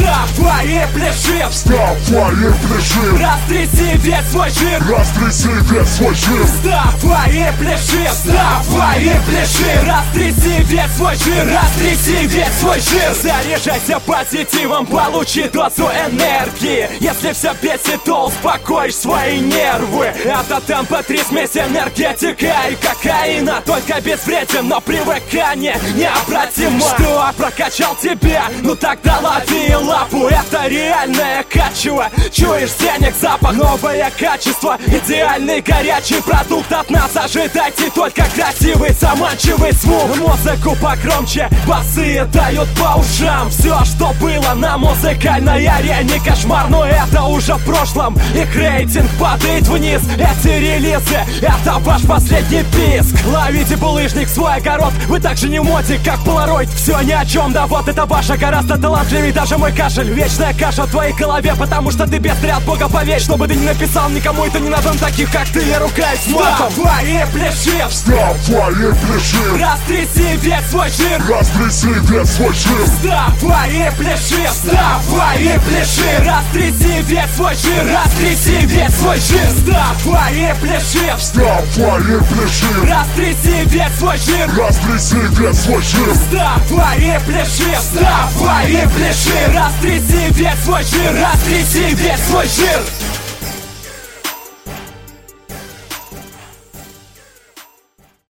Вставай и пляши, вставай и пляши, растряси весь свой жир, растряси весь свой жир. Вставай и пляши, вставай и пляши, растряси весь свой жир, растряси весь свой жир. Заряжайся позитивом, получи дозу энергии. Если все бесит, то успокоишь свои нервы. Это темпо-3, смесь энергетика и кокаина. Только безвреден, но привыкание необратимо. Что прокачал тебя? Ну тогда лови лапу. Это реальное качево. Чуешь денег запах, новое качество. Идеальный горячий продукт от нас. Ожидайте только красивый, заманчивый звук. Музыку погромче, басы дают по ушам. Все, что было на музыкальной арене, кошмар, но это уже в прошлом. Их рейтинг падает вниз. Эти релизы, это ваш последний писк. Ловите булыжник в свой огород. Вы так же не в моде, как полароид. Все ни о чем, да вот это ваша гораздо талантливее. Даже мой кашель, вечная каша в твоей голове. Потому что ты бедствие от Бога, поверь. Что бы ты ни написал, никому это не надо. Таких, как ты, не ругаюсь матом. Вставай и пляши, вставай и пляши, растряси весь свой жир, растряси весь свой жир. Вставай и пляши, вставай и пляши, растряси весь свой жир, растряси весь свой жир. Вставай и пляши, вставай и пляши, растряси весь свой жир, растряси весь свой жир. Вставай и пляши, вставай и пляши, растряси весь свой жир, растряси весь свой жир.